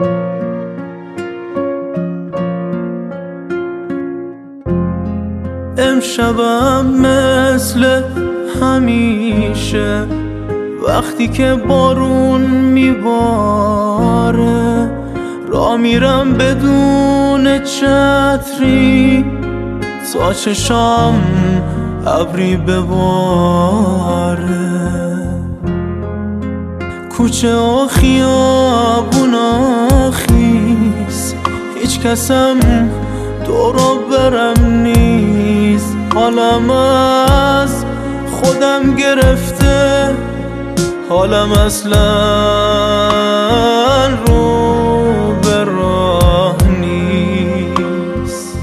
امشبم مثل همیشه وقتی که بارون میباره راه میرم بدون چتری تا چشام ابری بباره کوچه و خیابونا خیس هیچ کسم دورو برم نیست حالم از خودم گرفته حالم اصلا رو به راه نیست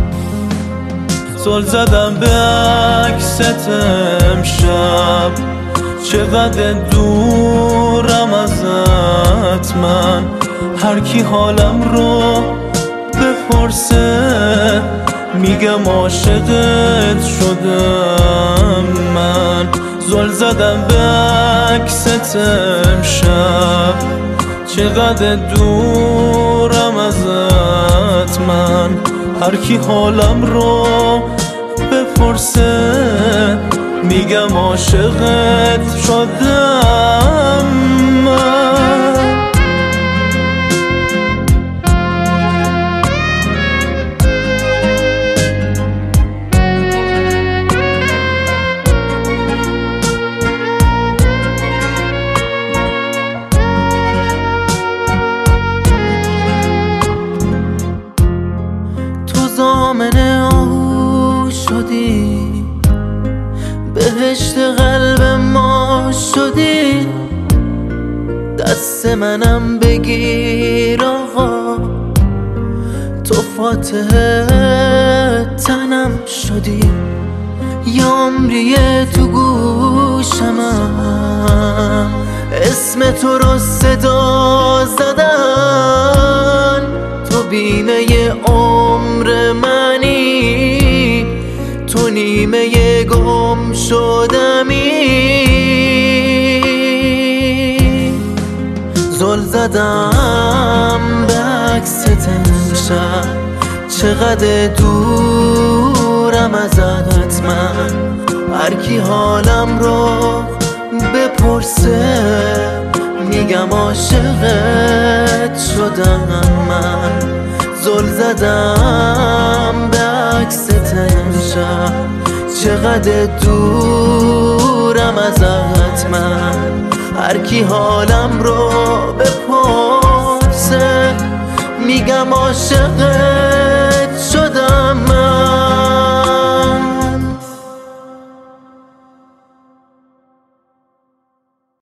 زل زدم به عکست امشب چقدر دورم ازت من هر کی حالم رو بپرسه میگم عاشقت شدم من زل زدم به عکست امشب چقدر دورم ازت من هر کی حالم رو بپرسه میگم عاشقت شدم من دامن آهو شدی بهشت قلب ما شدی دست منم بگیر آقا تو فاتح تنم شدی یه عمریه تو گوشمم اسم تو رو صدا زدن تو بیمه عمر منی تو نیمه گم شدمی زل زدم به عکست امشب چقدر دورم ازت من هر کی حالم رو بپرسه میگم عاشقت شدم من زل زدم به عکست امشب چقدر دورم ازت من هر کی حالم رو بپرسه میگم عاشقت